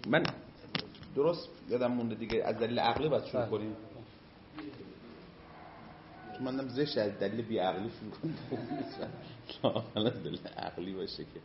من درست یادم مونده دیگه، از دلیل عقلی باید شروع کنیم. چون منم زشت از دلیل بی عقلی شروع کنیم. حالا از دلیل عقلی باشه که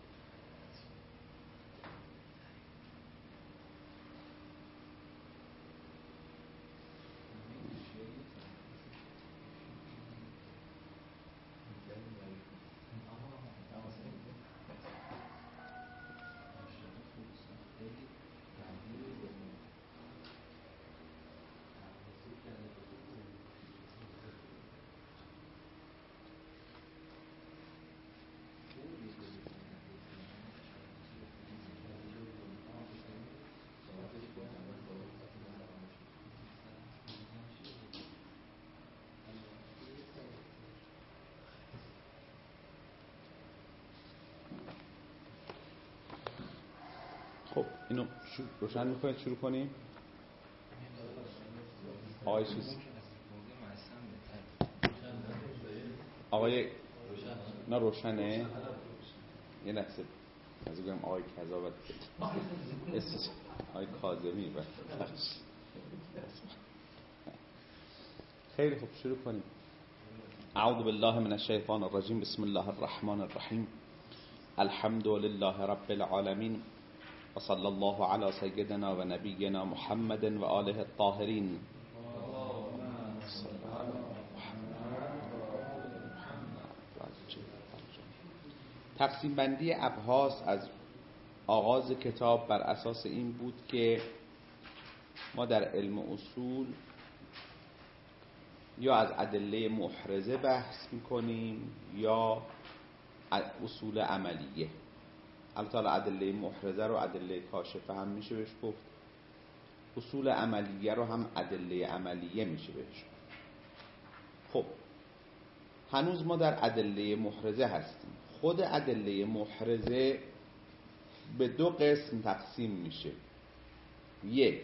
خب اینو روشن میکنید شروع کنیم. آقای چیز آقای نه روشنه یه لحظه از بگم آقای کذابت آقای کاظمی خیلی خوب شروع کنیم. اعوذ بالله من الشیطان الرجیم بسم الله الرحمن الرحیم الحمد لله رب العالمین و صلی الله علی سیدنا و نبینا محمد و آله الطاهرین. تقسیم بندی ابحاث از آغاز کتاب بر اساس این بود که ما در علم اصول یا از ادله محرزه بحث میکنیم یا اصول عملیه. البته ادله محرزه رو ادله کاشفه هم میشه بهش گفت، اصول عملیه رو هم ادله عملیه میشه بهش گفت. خب هنوز ما در ادله محرزه هستیم. خود ادله محرزه به دو قسم تقسیم میشه. یک،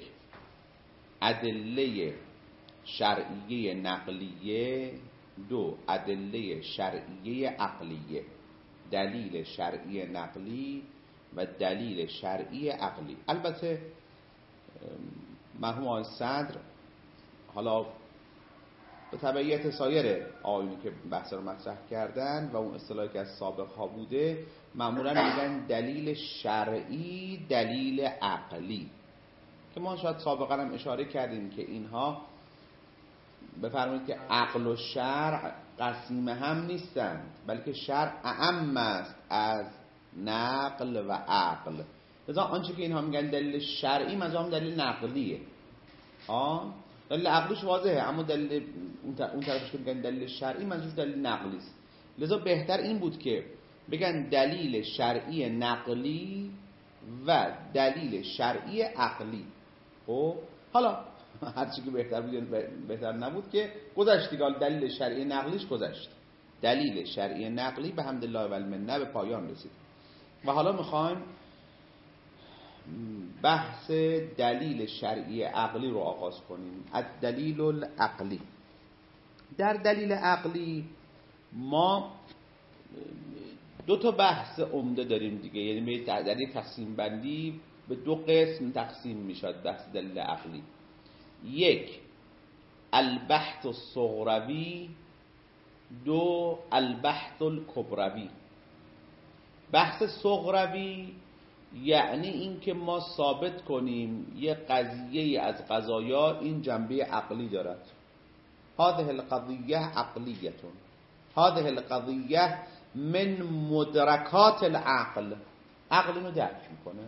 ادله شرعیه نقلیه. دو، ادله شرعیه عقلیه. دلیل شرعی نقلی و دلیل شرعی عقلی. البته مرحوم آقای صدر حالا به تبعیت سایر آیونی که بحث رو مطرح کردن و اون اصطلاحی که از سابق ها بوده معمولا میگن دلیل شرعی دلیل عقلی، که ما شاید سابقا هم اشاره کردیم که اینها بفرمایید که عقل و شرع قسیم هم نیستند، بلکه شرع اعم است از نقل و عقل. لذا آنچه که اینها میگن دلیل شرعی منظورم دلیل نقلیه. دلیل عقلیش واضحه، اما دلیل اون طرفش که میگن دلیل شرعی منظورش دلیل نقلی است. لذا بهتر این بود که بگن دلیل شرعی نقلی و دلیل شرعی عقلی. خب حالا هر چی که بهتر بود بهتر نبود که گذشت دیگه. دلیل شرعی نقلیش گذشت. دلیل شرعی نقلی به حمدالله و المنه به پایان رسید و حالا میخوایم بحث دلیل شرعی عقلی رو آغاز کنیم. الدلیل العقلی. در دلیل عقلی ما دو تا بحث عمده داریم دیگه، یعنی در یک تقسیم بندی به دو قسم تقسیم میشد بحث دلیل عقلی. یک، البحث الصغروی. دو، البحث الکبروی. بحث صغروی یعنی این که ما ثابت کنیم یه قضیه از قضایا این جنبه عقلی دارد. هذه القضیه عقلیه، هذه القضیه من مدرکات العقل. عقل اینو درک میکنه.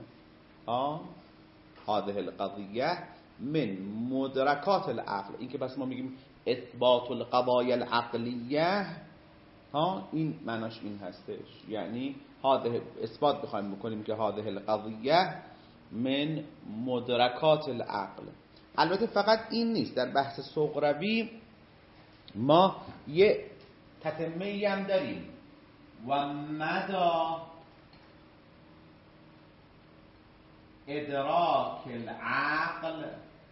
هذه القضیه من مدرکات العقل. این که بس ما میگیم اثبات القضایای العقلیه، این معناش این هستش، یعنی اثبات بخوایم بکنیم که هذه القضیه من مدرکات العقل. البته فقط این نیست، در بحث صغروی ما یه تتمه‌ای هم داریم و مدى ادراک العقل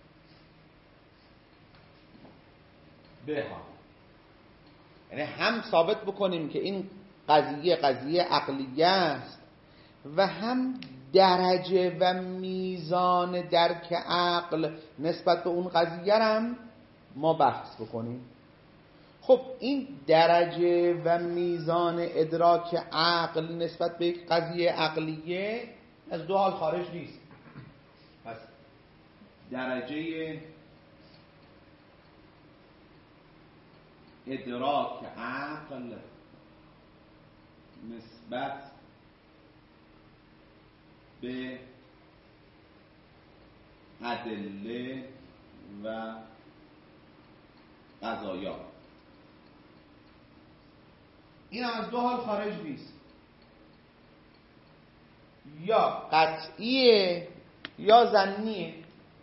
بها. یعنی هم ثابت بکنیم که این قضیه عقلیه است و هم درجه و میزان درک عقل نسبت به اون قضیه هم ما بحث بکنیم. خب این درجه و میزان ادراک عقل نسبت به یک قضیه عقلیه از دو حال خارج نیست. پس درجه ادراک عقل نسبت به ادله و قضایا این هم از دو حال خارج نیست، یا قطعیه یا ظنیه.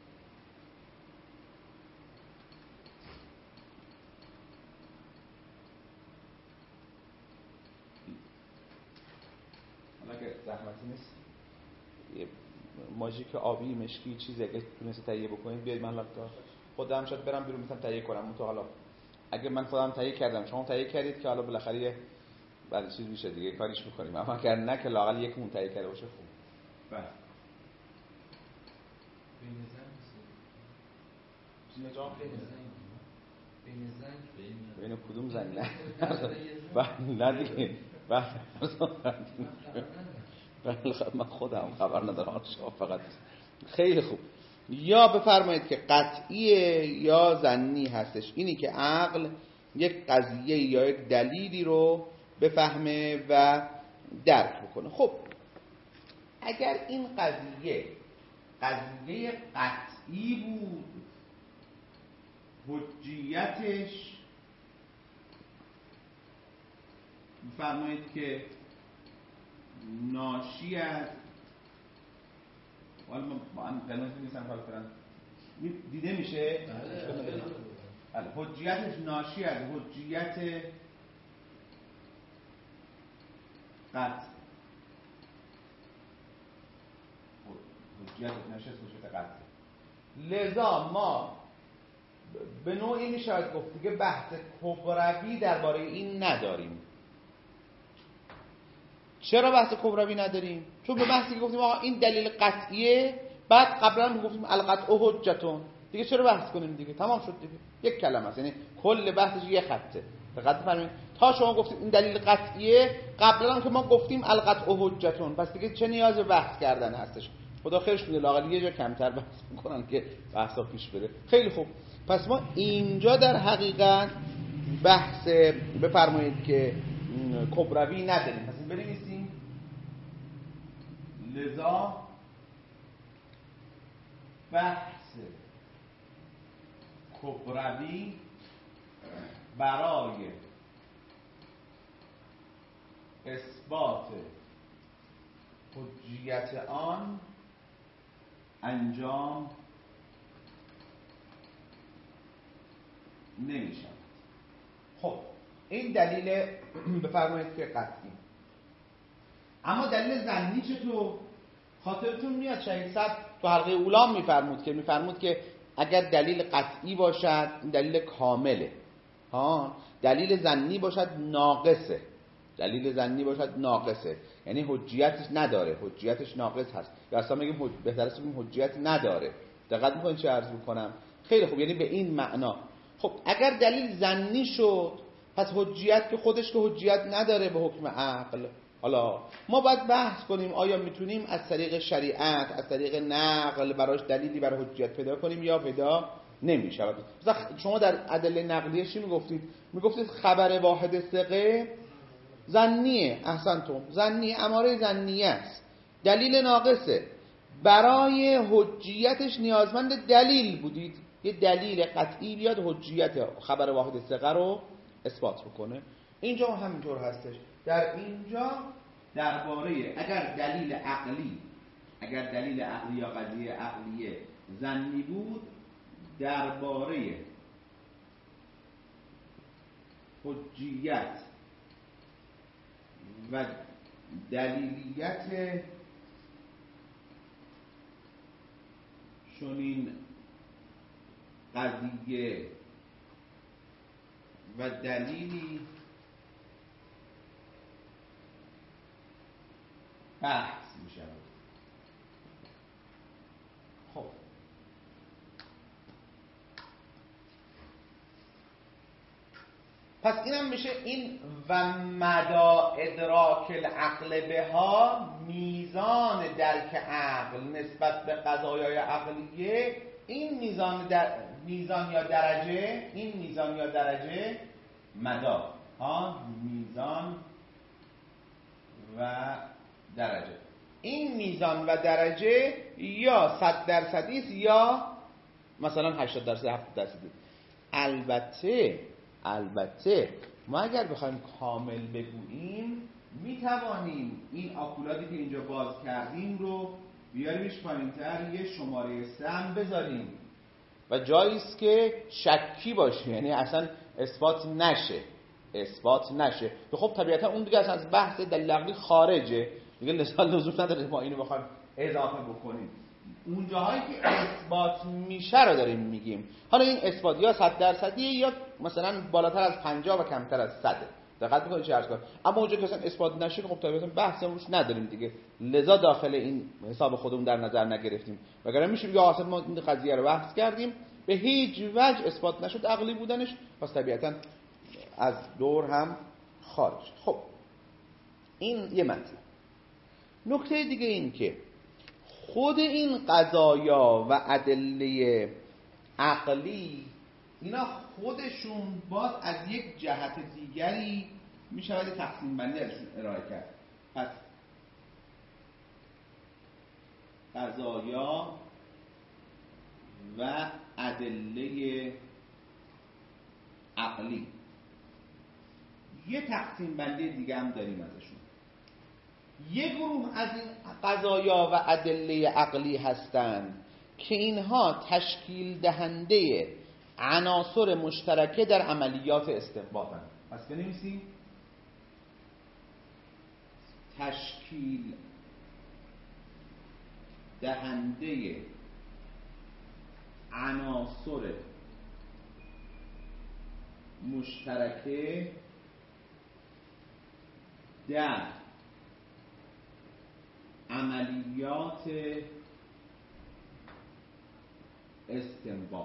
حالا که زحمتی نیست یه ماژیک آبی مشکی چیزی اگه تونستی تهیه بکنید بیاید من لپتاپ خودم شاید برم بیرون میتونم تهیه کنم. تو حالا اگه من خودم تهیه کردم شما تهیه کردید که حالا بالاخره یه بعد چیز میشه دیگه کاریش میکنیم، اما اگر نه که لااقل یک مون تهیه کرده باشه خوب. بله بین کدوم زنگ نه دیگه من خودم خبر ندارم شما فقط. خیلی خوب. یا بفرمایید که قطعیه یا ظنی هستش، اینی که عقل یک قضیه یا یک دلیلی رو بفهمه و درک بکنه. خب اگر این قضیه قطعی بود، حجیتش بفرمایید که ناشی از حالا من با هم قناتی نیستم کار کنم دیده میشه؟ بله. حجیتش ناشی از حجیت قطع، حجیت ناشی از حجیت قطع. لذا ما به نوعی میشود گفت که بحث کبروی درباره این نداریم. چرا بحث کبروی نداریم؟ چون به بحثی که گفتیم آقا این دلیل قطعیه، بعد قبلا گفتیم القطع حجتون، دیگه چرا بحث کنیم دیگه؟ تمام شد دیگه، یک کلمه است، یعنی کل بحثش یه خطه. دقت فرمایید تا شما گفتید این دلیل قطعیه، قبلا هم که ما گفتیم القطع حجتون، پس دیگه چه نیاز به بحث کردن هستش؟ خدا خیرش میده لااقل یه جا کمتر بحث میکنن که بحثا پیش بره. خیلی خوب. پس ما اینجا در حقیقت بحث بفرمایید که کبروی نداریم. پس بنویسیم لذا بحث کبروی برای اثبات حجیت آن انجام نمی شود. خب این دلیل بفرمایید که قطعی. اما دلیل ظنی چطور؟ خاطرتون میاد شهید صاحب تو حلقه اولام میفرمود که اگر دلیل قطعی باشد این دلیل کامله، دلیل ظنی باشد ناقصه. دلیل ظنی باشد ناقصه یعنی حجیتش نداره، حجیتش ناقص هست، یا اصلا بگیم بهتره بگیم حجیت نداره. دقت میکنید چه عرض میکنم؟ خیلی خوب، یعنی به این معنا. خب اگر دلیل ظنی شد پس حجیت که خودش که حجیت نداره به حکم عقل. حالا ما باید بحث کنیم آیا میتونیم از طریق شریعت، از طریق نقل براش دلیلی برای حجیت پیدا کنیم یا پیدا نمیشه. شما در ادله نقلیه چی میگفتید؟ میگفتید خبر واحد ثقه ظنیه. احسنتم، ظنی، اماره ظنیه است، دلیل ناقصه، برای حجیتش نیازمند دلیل بودید، یه دلیل قطعی بیاد حجیت خبر واحد ثقه رو اثبات بکنه. اینجا همینطور هستش. در اینجا درباره اگر دلیل عقلی یا قضیه عقلیه ظنی بود، درباره حجیت و دلیلیت چنین قضیه و دلیلی بحث می شود. پس اینم میشه این و مدا ادراک العقل بها، میزان درک عقل نسبت به قضایای عقلیه. این میزان یا درجه مدا میزان و درجه. این میزان و درجه یا 100% است یا مثلا 80%، 70%. البته ما اگر بخوایم کامل بگوییم میتوانیم این آکولادی که اینجا باز کردیم رو بیاریمش پایین‌تر، یه شماره 3 هم بذاریم و جاییست که شکی باشه، یعنی اصلا اثبات نشه. خب طبیعتا اون دیگه اصلا از بحث دلیل عقلی خارجه دیگه، لزوم نداره ما اینو بخوایم اضافه بکنیم. اون جاهایی که اثبات میشه رو داریم میگیم. حالا این اثبات یا 100% یا مثلا بالاتر از 50 و کمتر از 100. دقت بکنید چه عرض کنم. اما اونجا که اصلا اثبات نشه خب طبیعتا بحث روش نداریم دیگه، لذا داخل این حساب خودمون در نظر نگرفتیم. وگرنه میشه بگه اصلا ما این قضیه رو بحث کردیم به هیچ وجه اثبات نشد عقلی بودنش، پس طبیعتا از دور هم خارج. خب این یه مطلب. نکته دیگه این که خود این قضایا و ادله عقلی اینا خودشون باز از یک جهت دیگری میشود تقسیم بندی ازشون ارائه کرد. پس قضایا و ادله عقلی یه تقسیم بندی دیگه هم داریم ازشون. یه گروه از این قضایا و ادله عقلی هستند که اینها تشکیل دهنده عناصر مشترکه در عملیات استنباطند. پس بنویسیم تشکیل دهنده عناصر مشترکه در عملیات استنباط.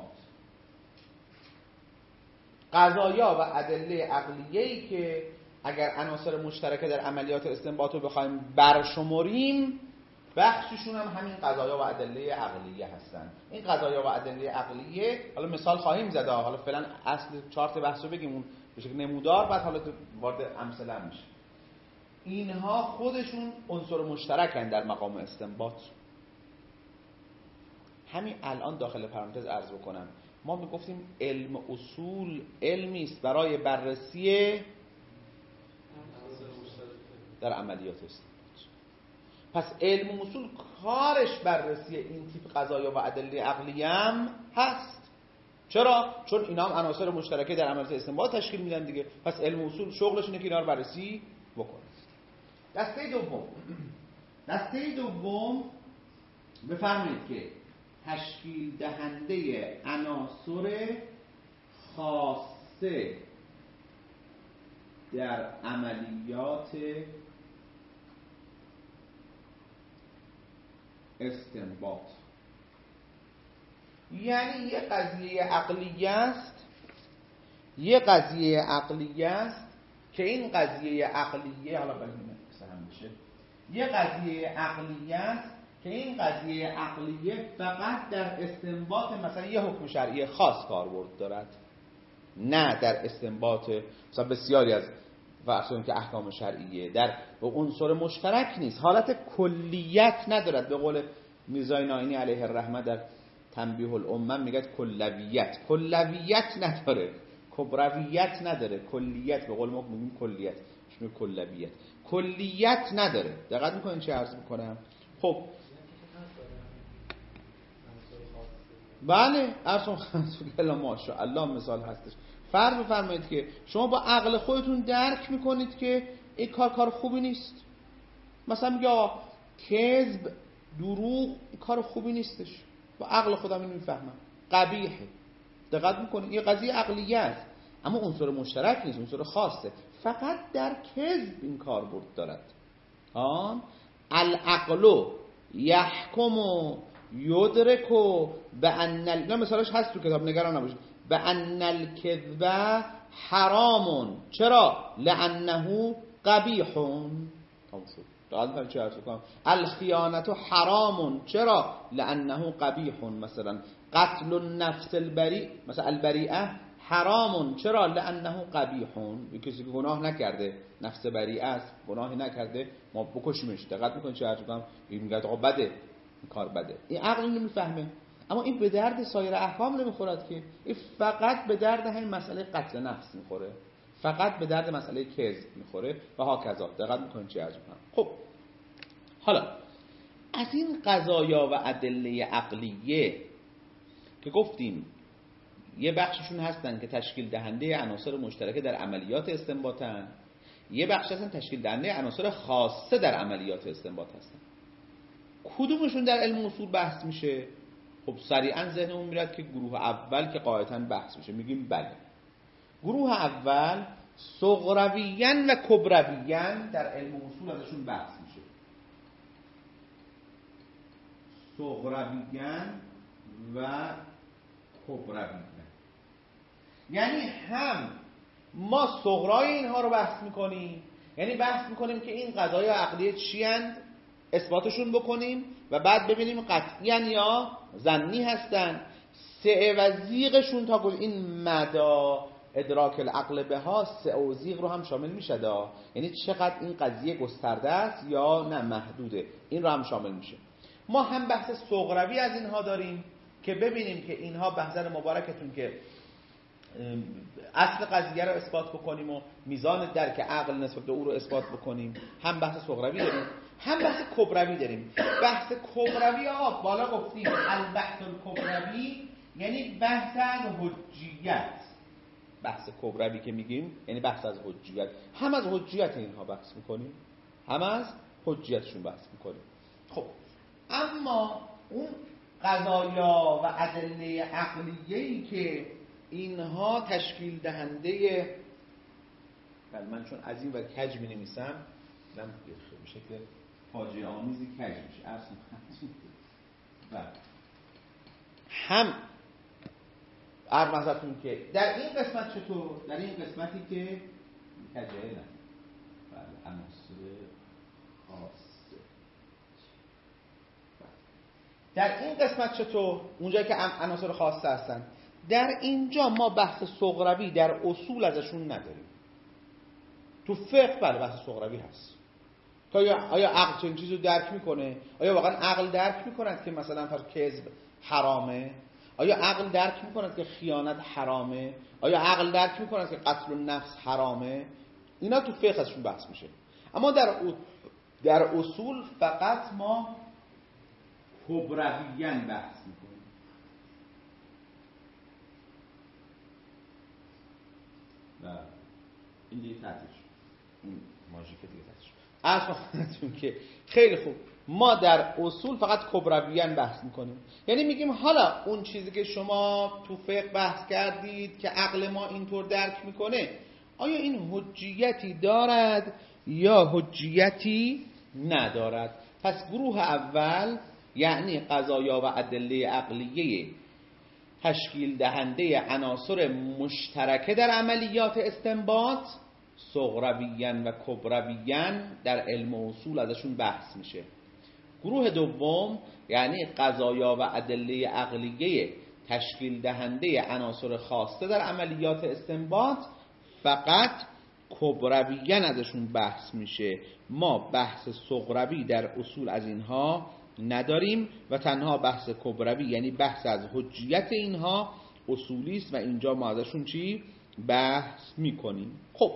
قضایا و ادله عقلیه‌ای که اگر عناصر مشترکه در عملیات استنباط رو بخوایم برشمریم بخششون هم همین قضایا و ادله عقلیه هستن. این قضایا و ادله عقلیه حالا مثال خواهیم زد، حالا فعلا اصل چارت بحث رو بگیم اون به شکل نمودار، بعد حالا وارد امثله میشه. اینها خودشون عنصر مشترکن در مقام استنباط. همین الان داخل پرانتز عرض بکنم، ما میگفتیم علم اصول علمی است برای بررسی در عملیات استنباط. پس علم اصول کارش بررسی این تیپ قضایا و ادله عقلیه هم هست. چرا؟ چون اینا هم عناصر مشترکه در عملیات استنباط تشکیل میدن دیگه. پس علم اصول شغلش اینه که اینا رو بررسی بکنه. دسته دوم بفرمایید که تشکیل دهنده عناصر خاصه در عملیات استنباط. یعنی یه قضیه عقلیه است که این قضیه عقلیه حالا یه قضیه عقلیه است که این قضیه عقلیه فقط در استنباط مثلا یه حکم شرعی خاص کاربرد دارد، نه در استنباط مثلا بسیاری از فرض که احکام شرعیه در عنصر مشترک نیست، حالت کلیت ندارد. به قول میرزای ناینی علیه الرحمه در تنبیه الامه میگه کلویت نداره، کبرویت نداره، کلیت به قول ما میگیم کلیت، شنو کلیت نداره. دقت میکنین چه عرض میکنم؟ خب بله ارسون خمسون ماشاءالله مثال هستش. فرض بفرمایید که شما با عقل خودتون درک میکنید که این کار خوبی نیست، مثلا میگه آقا کذب دروغ کار خوبی نیستش، با عقل خودم اینو میفهمم قبیحه. دقت میکنید این قضیه عقلیه است اما عنصر مشترک نیست، عنصر خاصه، فقط در کذب این کار برد دارد. العقل یحکم و یدرک بان، نه مثالش هست تو کتاب نگران نباشید، و ان الکذب حرام. چرا؟ لانه قبیح. تمام شد. دقیقاً چه عرض کنم؟ الخیانت حرام. چرا؟ لانه قبیح. مثلا قتل النفس البریء، مثلا البریئه حرام. چرا؟ لانه قبیح. کسی که گناه نکرده، نفس بریئه است، گناهی نکرده، ما بکشیمش. دقت میکنید چه عرض کنم؟ این میگه آقا بده، این کار بده. این عقل نمیفهمه. اما این به درد سایر احکام نمیخورد که، این فقط به درد همین مسئله قتل نفس میخوره، فقط به درد مسئله کذب میخوره و هاکذا. دقت میکنید چه عرض کنم؟ خب حالا از این قضایا و ادله عقلیه که گفتیم یه بخششون هستن که تشکیل دهنده عناصر مشترکه در عملیات استنباطن، یه بخش هستن تشکیل دهنده عناصر خاصه در عملیات استنباط هستن. کدومشون در علم اصول بحث میشه؟ خب سریعا ذهنمون میاد که گروه اول که قاعدتاً بحث میشه. میگیم بله، گروه اول صغرویین و کبرویین در علم اصول ازشون بحث میشه. صغرویین و کبرویین، یعنی هم ما صغرای اینها رو بحث میکنیم، یعنی بحث میکنیم که این قضایا عقلیه چی اند، اثباتشون بکنیم و بعد ببینیم قطعی یا ظنی هستن. سعه و زیغشون تا این مدا ادراک العقل بها، سعه و زیغ رو هم شامل میشه دا، یعنی چقدر این قضیه گسترده است یا نه محدوده، این رو هم شامل میشه. ما هم بحث صغروی از اینها داریم که ببینیم که اینها به نظر مبارکتون که اصل قضیه رو اثبات بکنیم و میزان درک عقل نسبت به او رو اثبات بکنیم. هم بحث صغروی داریم، هم بحث کبروی داریم. بحث کبروی بالا گفتیم البحث الکبروی یعنی بحث از حجیت. بحث کبروی که میگیم یعنی بحث از حجیت. هم از حجیت اینها بحث میکنیم، هم از حجیتشون بحث میکنیم. خب اما اون قضایا و ادله عقلیه‌ای که اینها تشکیل دهنده، من چون از این و کج می نویسم به شکل فاجعه آمیزی کج میشه هم ارمزتون که در این قسمت چطور؟ در این قسمتی که کجه نه عناصر خاصه، در این قسمت چطور؟ اونجایی که عناصر خاصه هستن، در اینجا ما بحث صغروی در اصول ازشون نداریم. تو فقه بله بحث صغروی هست که آیا عقل چنین چیزی رو درک میکنه؟ آیا واقعا عقل درک میکند که مثلا فرض کذب حرامه؟ آیا عقل درک میکند که خیانت حرامه؟ آیا عقل درک میکند که قتل النفس حرامه؟ اینا تو فقه ازشون بحث میشه. اما در اصول فقط ما کبرویین بحث میکنیم. این دیگه تعطیل شد، این ماژیک دیگه تعطیل شد. اصلا که خیلی خوب، ما در اصول فقط کبرویین بحث میکنیم، یعنی میگیم حالا اون چیزی که شما تو فقه بحث کردید که عقل ما اینطور درک میکنه، آیا این حجیتی دارد یا حجیتی ندارد؟ پس گروه اول یعنی قضایا و ادله عقلیه تشکیل دهنده عناصر مشترکه در عملیات استنباط، صغرویین و کبرویین در علم و اصول ازشون بحث میشه. گروه دوم یعنی قضایا و ادله عقلیه تشکیل دهنده عناصر خاصه در عملیات استنباط، فقط کبرویین ازشون بحث میشه. ما بحث صغروی در اصول از اینها نداریم و تنها بحث کبروی یعنی بحث از حجیت اینها اصولی است و اینجا ما ازشون چی بحث میکنیم. خب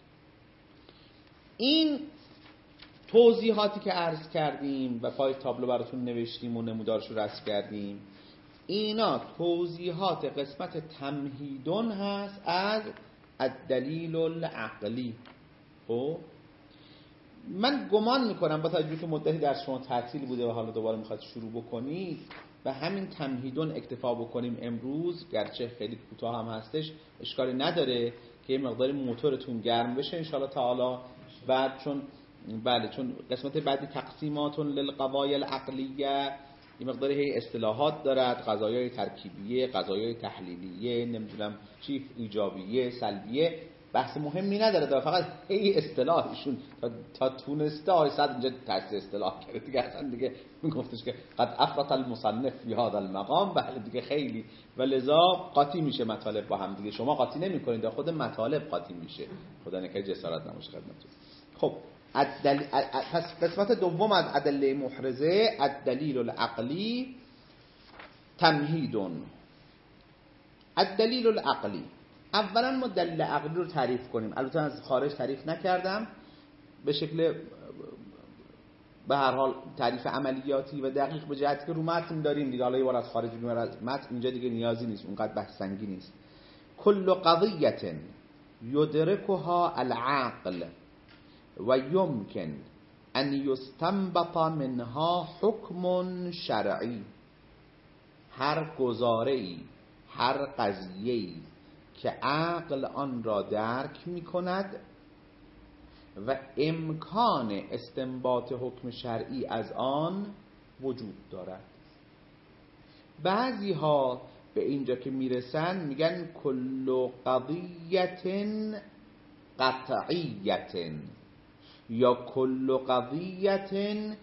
این توضیحاتی که عرض کردیم و پای تابلو براتون نوشتیم و نمودارش رو رسم کردیم، اینا توضیحات قسمت تمهیدون هست از الدلیل العقلی. خب من گمان میکنم با توجه که مدتی در شما تعطیل بوده و حالا دوباره میخواد شروع بکنید و همین تمهیدون اکتفا بکنیم امروز، گرچه خیلی کوتاه هم هستش، اشکالی نداره که یه مقداری موتورتون گرم بشه انشاءالله تعالی. بعد چون قسمت بعدی تقسیمات للقضایا العقلیه این مقدار هی اصطلاحات دارد، قضایای ترکیبیه، قضایای تحلیلیه، نمیدونم چی، ایجابیه، سلبیه، بحث مهمی نداره، فقط هی اصطلاحشون تا تونسته آقای صدر اینجا تحصیل اصطلاح کرده دیگه. اصلا دیگه میگفتش که قد افرط المصنف فی هذا المقام، بله دیگه خیلی، و لذا قاطی میشه مطالب با هم دیگه. شما قاطی نمی‌کنید، خود مطالب قاطی میشه. خدا نکنه جسارت نماشه خدمتتون. خب پس قسمت دوم از ادله محرزه، الدلیل العقلی تمهیدون. الدلیل العقلی، اولا ما دلیل عقلی رو تعریف کنیم. البته از خارج تعریف نکردم، به شکل به هر حال تعریف عملیاتی و دقیق به جهتی که رو متن داریم دیگه. حالا یه بار از خارج بیمار از متن، اینجا دیگه نیازی نیست، اونقدر بحث سنگین نیست. کل قضیه یدرکها العقل و یمکن ان یستنبط منها حکم شرعی، هر گزاره‌ای، هر قضیه‌ای که عقل آن را درک می کند و امکان استنباط حکم شرعی از آن وجود دارد. بعضی ها به اینجا که میرسن میگن کل قضیت قطعیت یا کل قضیت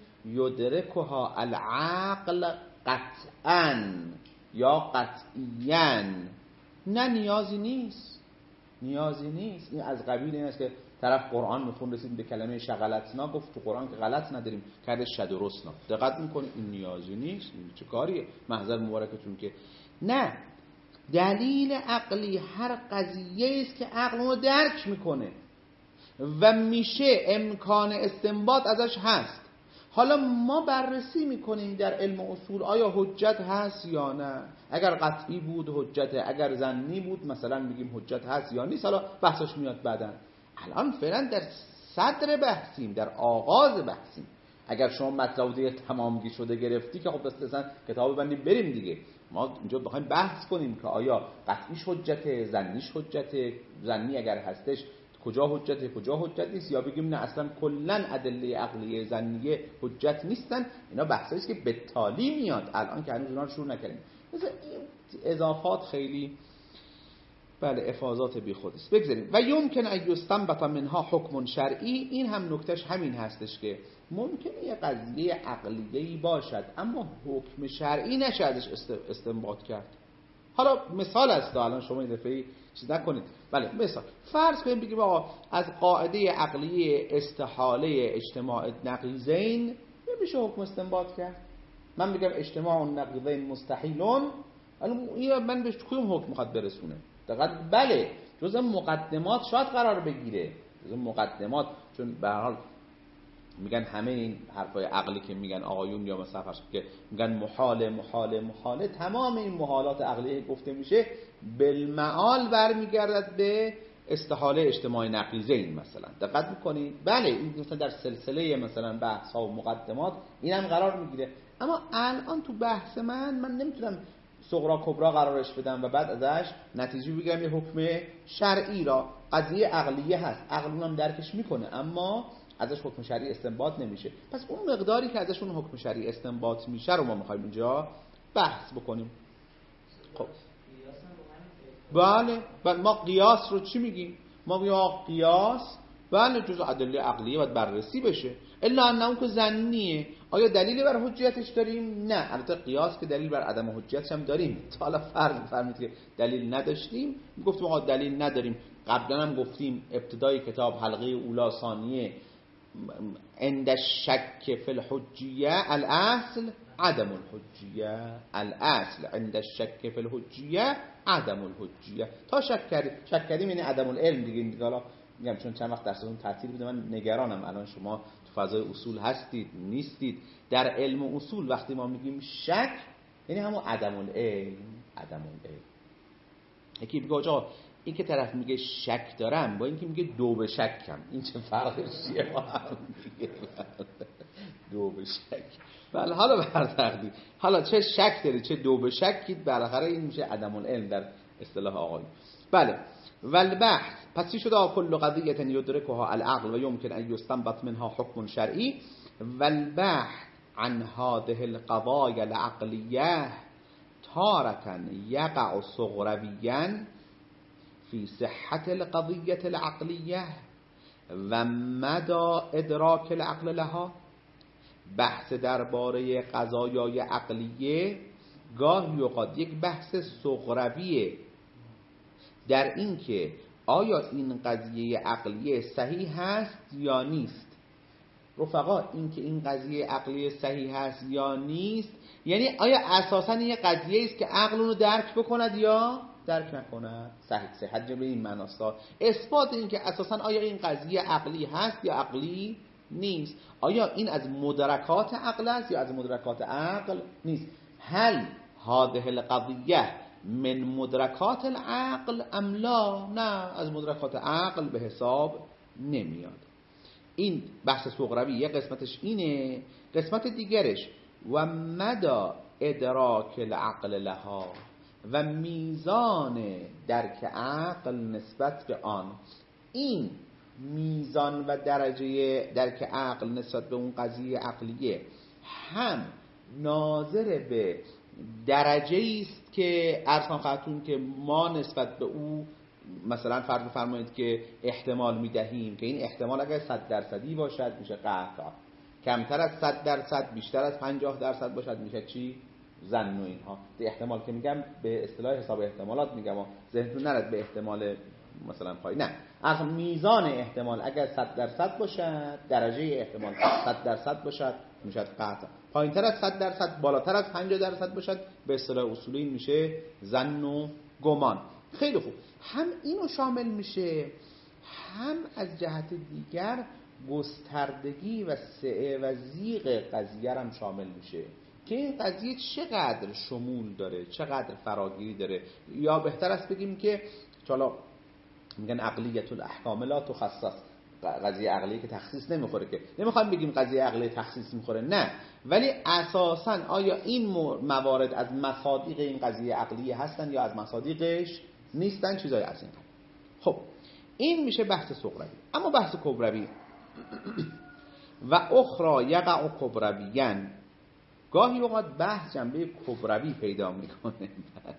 یدرکها العقل قطعا یا قطعیاً. نه نیازی نیست، نیازی نیست. این از قبیل این است که طرف قرآن میخون رسید به کلمه شغلتنا، گفت تو قرآن که غلط نداریم، کرده شدرسنا. دقت میکنید این نیازی نیست، این چه کاریه محضر مبارکتون که نه. دلیل عقلی هر قضیه است که عقل رو درک میکنه و میشه امکان استنباط ازش هست. حالا ما بررسی میکنیم در علم اصول آیا حجت هست یا نه. اگر قطعی بود حجته، اگر ظنی بود مثلا میگیم حجت هست یا نیست. حالا بحثش میاد بعدن. الان فعلا در صدر بحثیم، در آغاز بحثیم. اگر شما مطلب تمامگی شده گرفتی که خب مثلا کتاب ببندیم بریم دیگه. ما اینجا بخوایم بحث کنیم که آیا قطعیش حجته، ظنیش حجته، ظنی اگر هستش کجا حجته، کجا حجت نیست، یا بگیم نه اصلا کلا ادله عقلیه ظنیه حجت نیستن. اینا بحثایی است که به تالی میاد، الان که هنوز اونا رو شروع نکردیم. مثلا اضافات خیلی بله افاضات بی خود است. بگذاریم. و یمکن ان یستنبط منها حکم شرعی، این هم نکتهش همین هستش که ممکنه یه قضیه عقلیه‌ای باشد اما حکم شرعی نشه ازش استنباط کرد. حالا مثال است، الان شما این دفعه چیز نکنید. بله مثال فرض کنیم بگیم آقا از قاعده عقلی استحاله اجتماع نقیضین میشه حکم استنباط کرد. من بگم اجتماع النقیضین مستحیلون، الان من به کدوم حکم میخواد برسونه؟ دقیقاً بله جزء مقدمات شاید قرار بگیره، جزء مقدمات، چون به هر حال میگن همه این حرفای عقلی که میگن آقایون یا مثلا که میگن محاله، تمام این محالات عقلی گفته میشه بالمعال برمیگردد به استحاله اجتماع نقیضین مثلا. دقت میکنید؟ بله این مثلا در سلسله مثلا بحث ها و مقدمات اینم قرار میگیره. اما الان تو بحث من نمیتونم صغرا کبرا قرارش بدم و بعد ازش نتیجه بگیرم یه حکم شرعی را. قضیه عقلیه هست، عقل اونم درکش میکنه اما ازش حکم شرعی استنباط نمیشه. پس اون مقداری که ازشون حکم شرعی استنباط میشه رو ما میخوایم اینجا بحث بکنیم. خب بله ما قیاس رو چی میگیم؟ ما میگیم قیاس بله جزء ادله عقلیه باید بررسی بشه، الا انه که ظنیه. آیا دلیلی بر حجیتش داریم؟ نه. البته قیاس که دلیل بر عدم حجیتش هم داریم. تا حالا فرض که دلیل نداشتیم گفتیم آقا دلیل نداریم. قبلا هم گفتیم ابتدای کتاب حلقه اولا ثانیه عند الشک فی الحجیه الاصل عدم الحجیه، الاصل عند الشک فی الحجیه عدم الحجیه. تا شک کردیم یعنی عدم العلم دیگه. حالا میگم چون چند وقت درستون تعطیل بوده من نگرانم الان شما تو فضای اصول هستید نیستید. در علم اصول وقتی ما میگیم شک یعنی همون عدم العلم. یکی میگه آقا این که طرف میگه شک دارم با این که میگه دو به شکم، این چه فرقش چیه با هم دیگه؟ دو به شک. بله حالا بردقدید حالا چه شک داری چه دو به شکید، بالاخره این میشه عدم العلم در اصطلاح آقایون. بله والبحث پس چی شده؟ کل قضیه یدرکها العقل و یمکن ان یستنبط منها حکم شرعی. والبحث عن هذه القضايا العقلیه تارة یقع صغرویا فی صحت القضیة العقلیه و مدى ادراک العقل لها. بحث درباره قضایای عقلیه گاهی اوقات یک بحث صغرویه در این که آیا این قضیه عقلیه صحیح هست یا نیست. رفقا این که این قضیه عقلیه صحیح هست یا نیست یعنی آیا اساساً این قضیه است که عقل اونو درک بکند یا درک نکند. صحت به این معناست. اثبات این که اساساً آیا این قضیه عقلی هست یا عقلی نیست. آیا این از مدرکات عقل است یا از مدرکات عقل نیست. هل هذه القضیه من مدرکات العقل ام لا؟ نه، از مدرکات عقل به حساب نمیاد. این بحث صغروی یه قسمتش اینه. قسمت دیگرش و مدى ادراک العقل لها و میزان درک عقل نسبت به آن. این میزان و درجه درک عقل نسبت به اون قضیه عقلیه هم ناظر به درجه است که ارسان خاتون که ما نسبت به او مثلا فرض بفرمایید که احتمال میدهیم که این احتمال اگر 100% باشد میشه قطع، کمتر از 100% بیشتر از 50% باشد میشه چی؟ ظن و اینها. احتمال که میگم به اصطلاح حساب احتمالات میگم، ذهنتون نرد به احتمال مثلا پای، نه، اصلا میزان احتمال اگر 100% باشد، درجه احتمال 100% باشد میشه قطع، پایینتر از 100% بالاتر از 50% باشد به اصطلاح اصولی میشه ظن و گمان. خیلی خوب، هم اینو شامل میشه، هم از جهت دیگر گستردگی و سعه و زیغ قضیه هم شامل میشه که این قضیه چقدر شمول داره، چقدر فراگیری داره. یا بهتر است بگیم که حالا میگن عقلیت الاحکام لا تخصص، قضیه عقلی که تخصیص نمیخوره، که نمیخوام بگیم قضیه عقلی تخصیص میخوره، نه، ولی اساساً آیا این موارد از مصادیق این قضیه عقلیه هستن یا از مصادیقش نیستن، چیزای از این. خب این میشه بحث صغروی. اما بحث کبروی و اخرى یقع کبرویا، گاهی اوقات بحث جنبه کبروی پیدا میکنه.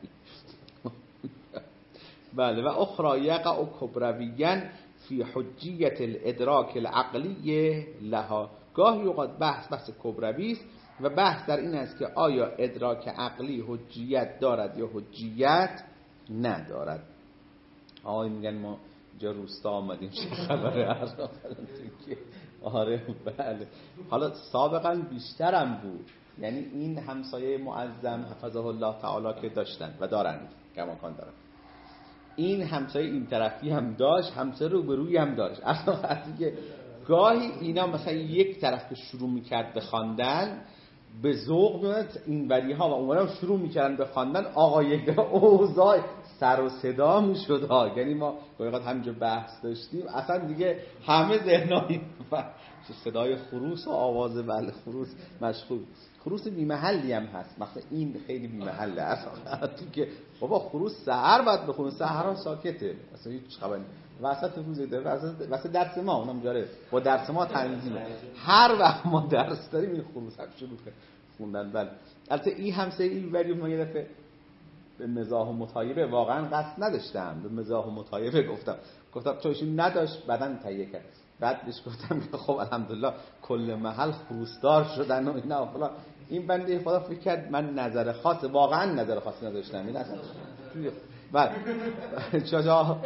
بله، و اخرى یقع کبرویا فی حجیت الادراک العقلی لها، گاهی اوقات بحث کبروی است و بحث در این است که آیا ادراک عقلی حجیت دارد یا حجیت ندارد. آقای میگن ما جا روستا آمدیم، چه خبره؟ آره بله، حالا سابقا بیشترم بود، یعنی این همسایه معظم حفظه الله تعالی که داشتن و دارن، کماکان دارن، این همسایه این طرفی هم داشت، همسایه روبرویی هم داشت. اصلا وقتی که گاهی اینا مثلا یک طرف که شروع میکرد به خواندن، به ذوق میاد این وری ها و اونها شروع میکردن به خواندن، آقا یک اوضاع سر و صدا میشد. یعنی ما گاهی همینجا بحث داشتیم، اصلا دیگه همه ذهنای صدای خروس و آواز بله خروس مشغول، خروس بی محلی هم هست، مثلا این خیلی بی محله اصلا که بابا خروس سحر باید بخونه، سحرها ساکته اصلا هیچ خبری، وسط روز وسط درس ما اونم جاره با درس ما تنظیمه، هر وقت ما درس داریم این خروس هم شروع خوندن. بله البته این همسه این ولی ما یه دفعه به مزاح و مطایبه، واقعا قصد نداشتم، به مزاح و مطایبه گفتم چون نداشت بعدن تهیه کرد، بعد بهش گفتم که خب الحمدلله کل محل خروسدار شدن و اینا فلان. این بنده خدا فکر کرد من نظر خاص، واقعا نظر خاصی نداشتم، این اصلا بعد چجا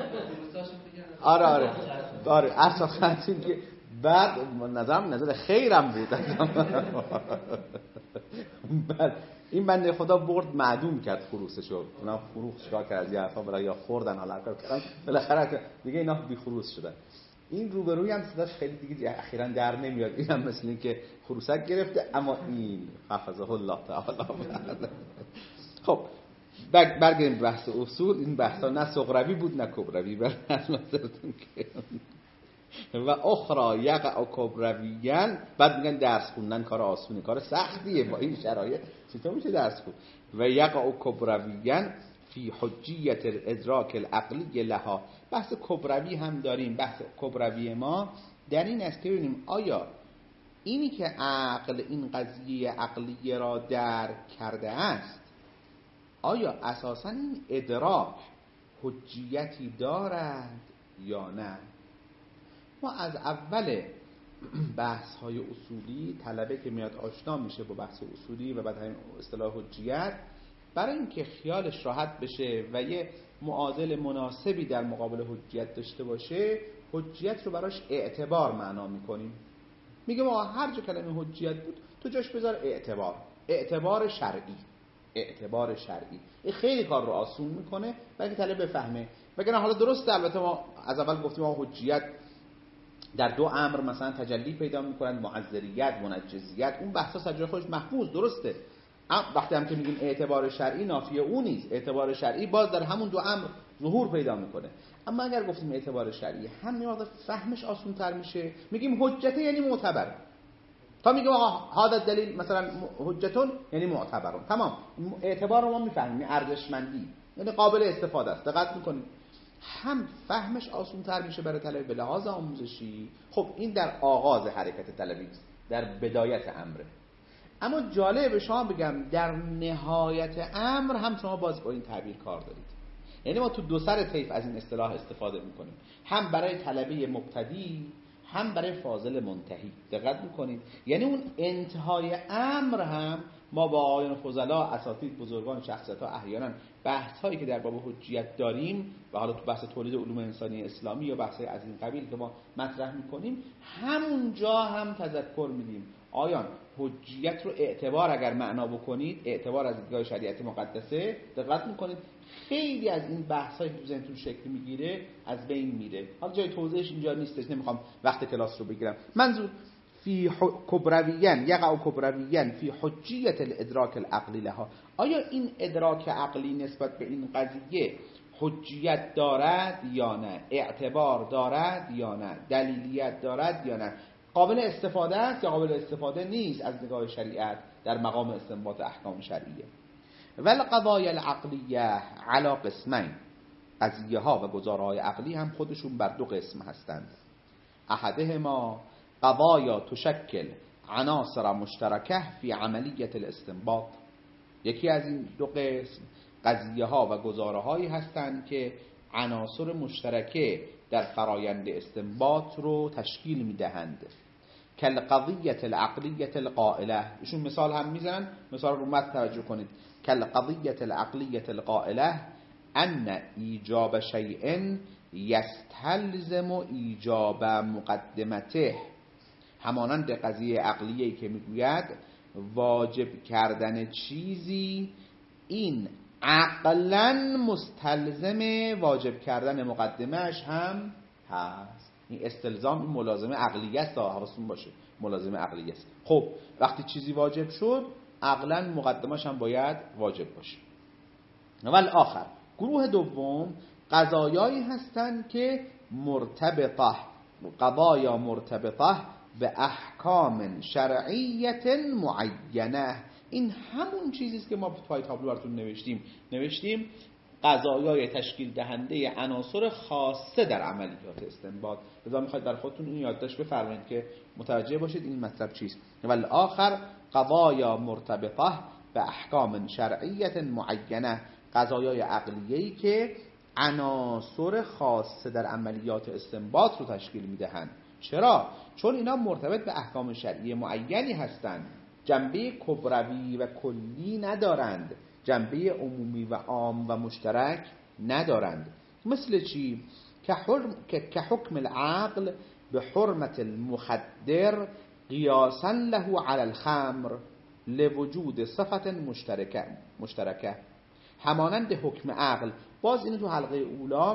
آره اصلا که بعد نظرم نظر خیرم بود. بعد این بنده خدا برد معدوم کرد خروسشو، اونا فروخ شکار کرد از یه حرفا برای یا خوردن حالا کردن، بالاخره دیگه اینا بی خروس شدن. این روبروی هم صداش خیلی دیگه اخیراً در نمیاد، اینم مثل این که خروسک گرفته، اما این حفظه الله تعالی. خب برگردیم بحث اصول. این بحثا نه صغروی بود نه کبروی، برنامه‌تون که و اخرى یقع کبرویان. بعد میگن درس خوندن کار آسونه، کار سختیه با این شرایط، چطور میشه درس خوند؟ و یقع کبرویان فی حجیت الادراک العقلی لها. بحث کبروی هم داریم. بحث کبروی ما در این است که ببینیم آیا اینی که عقل این قضیه عقلیه را درک کرده است، آیا اساساً این ادراک حجیتی دارد یا نه؟ ما از اول بحث های اصولی، طلبه که میاد آشنا میشه با بحث اصولی و بعد همین اصطلاح حجیت، برای اینکه خیالش راحت بشه و یه معادل مناسبی در مقابل حجیت داشته باشه، حجیت رو براش اعتبار معنا میکنیم. میگه ما هر جا کلمه حجیت بود تو جاش بذار اعتبار شرعی. این خیلی کار رو آسون میکنه برای که طالب بفهمه. وگرنه حالا درسته، البته ما از اول گفتیم ما حجیت در دو امر مثلا تجلی پیدا میکنند، معذریت، منجزیت، اون بحثا سجای خودش محفوظ، درسته. وقتی هم که میگیم اعتبار شرعی نافی اون نیست، اعتبار شرعی باز در همون دو امر ظهور پیدا میکنه. اما اگر گفتیم اعتبار شرعی، هم میاد فهمش آسان تر میشه. میگیم حجت یعنی معتبر، تا میگیم آقا هذا دلیل مثلا حجتون یعنی معتبرون، تمام. اعتبار رو ما میفهمیم ارزشمندی، یعنی قابل استفاده است. دقت میکنیم هم فهمش آسان تر میشه برای طلبه به لحاظ آموزشی. خب این در آغاز حرکت طلبی است، در بدایت امره. اما جالب به شما بگم در نهایت امر هم شما باز با این تعبیر کار دارید. یعنی ما تو دو سر طیف از این اصطلاح استفاده میکنیم، هم برای طلبه مبتدی هم برای فاضل منتهی. دقت میکنید یعنی اون انتهای امر هم ما با آیان فضلا، اساتید، بزرگان، شخصیت‌ها احیانا بحث‌هایی که در باب حجیت داریم و حالا تو بحث تولید علوم انسانی اسلامی یا بحث‌های از این قبیل که ما مطرح می‌کنیم، همونجا هم تذکر میدیم آیان حجیت رو اعتبار اگر معنا بکنید، اعتبار از دیدگاه شریعت مقدسه، دقت می‌کنید خیلی از این بحث‌هایی که تو ذهنتون شکل میگیره از بین میره. حالا جای توضیحش اینجا نیستش، نمیخوام وقت کلاس رو بگیرم. منظور فی کبرویین یقع کبرویین فی حجیت الادراک العقلی لها، آیا این ادراک عقلی نسبت به این قضیه حجیت دارد یا نه، اعتبار دارد یا نه، دلیلیت دارد یا نه، قابل استفاده است یا قابل استفاده نیست از نگاه شریعت در مقام استنباط احکام شرعیه. والقضایا العقلیه علی قسمین، قضیه ها و گزارهای عقلی هم خودشون بر دو قسم هستند. احدهما قضایا تشکل عناصر مشترکه فی عملیت الاستنباط، یکی از این دو قسم قضیه ها و گزارهایی هستند که عناصر مشترکه در فرایند استنباط رو تشکیل میدهند. کالقضیه العقلیه القائله، ایشون مثال هم میزنن، مثال رو مد توجه کنید. کالقضیه العقلیه القائله ان ایجاب شیء یستلزم ایجاب مقدمته، همانند قضیه عقلیه‌ای که میگوید واجب کردن چیزی این عقلاً مستلزم واجب کردن مقدمه‌اش هم هست. این استلزام این ملازمه عقلیه است، حواستون باشه ملازمه عقلیه است. خب وقتی چیزی واجب شد عقلاً مقدمه‌اش هم باید واجب باشه. ولی آخر گروه دوم قضایایی هستند که مرتبطه، قضایا مرتبطه به احکام شرعیت معینه. این همون چیزی است که ما پای تابلو براتون نوشتیم قضایای تشکیل دهنده عناصر خاصه در عملیات استنباط. لذا میخواید در خودتون این یادداشت بفرمایید که متوجه باشید این مطلب چیست. ولی آخر قضایا مرتبطه به احکام شرعیت معینه، قضایای عقلیه‌ای که عناصر خاصه در عملیات استنباط رو تشکیل میدهند. چرا؟ چون اینا مرتبط به احکام شرعی معینی هستند، جنبه کبروی و کلی ندارند، جنبه عمومی و عام و مشترک ندارند. مثل چی؟ که حکم العقل به حرمت المخدر قیاسا له علی الخمر لوجود صفت مشترکه، همانند حکم عقل. باز اینو تو حلقه اولا